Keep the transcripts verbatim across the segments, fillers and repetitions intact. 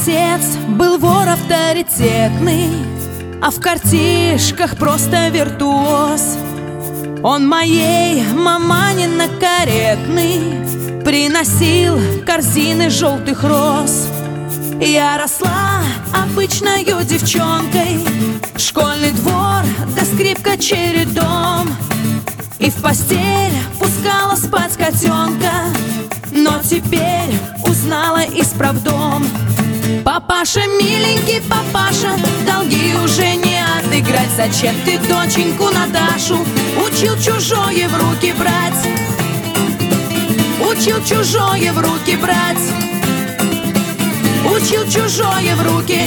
отец был вор авторитетный, а в картишках просто виртуоз. Он моей мамане на каретный приносил корзины желтых роз. Я росла обычною девчонкой, школьный двор да скрипка чередом, и в постель пускала спать котенка, но теперь узнала исправдом. Папаша, миленький папаша, долги уже не отыграть. Зачем ты доченьку Наташу учил чужое в руки брать? Учил чужое в руки брать. Учил чужое в руки.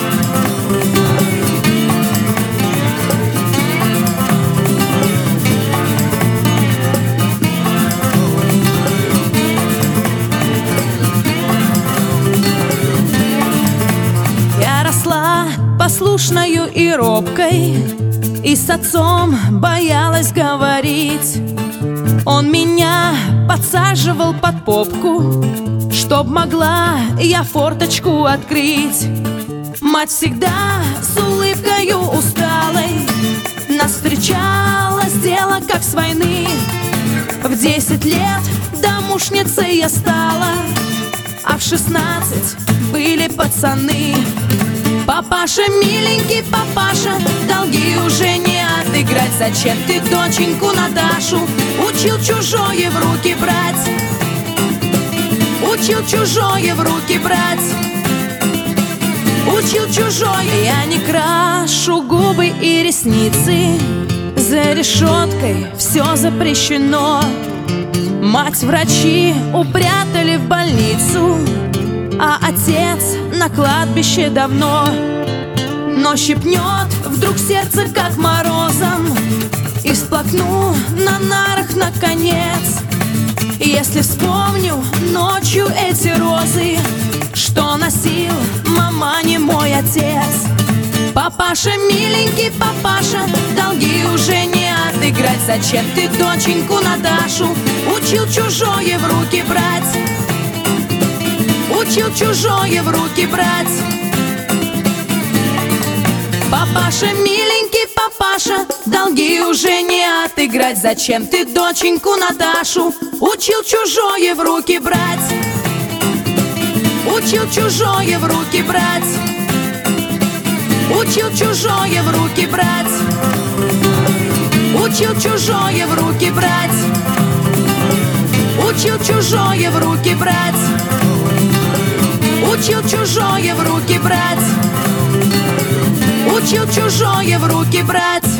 Я росла послушною и робкой, и с отцом боялась говорить. Он меня подсаживал под попку, чтоб могла я форточку открыть. Мать всегда с улыбкою усталой нас встречала с дела, как с войны. В десять лет домушницей я стала, а в шестнадцать были пацаны. Папаша, миленький папаша, долги уже не отыграть. Зачем ты доченьку Наташу учил чужое в руки брать? Учил чужое в руки брать. Учил чужое. Я не крашу губы и ресницы, за решеткой все запрещено. Мать врачи упрятали в больницу, а отец на кладбище давно. Но щипнет вдруг сердце, как морозом, и всплакну на нарах наконец, если вспомню ночью эти розы, что носил мамане мой отец. Папаша, миленький папаша, долги уже не отыграть. Зачем ты доченьку Наташу учил чужое в руки брать? Учил чужое в руки брать. Папаша, миленький папаша, долги уже не отыграть. Зачем ты доченьку Наташу учил чужое в руки брать? Учил чужое в руки брать. Учил чужое в руки брать. Учил чужое в руки брать. Учил чужое в руки брать. Учил чужое в руки брать. Учил чужое в руки брать.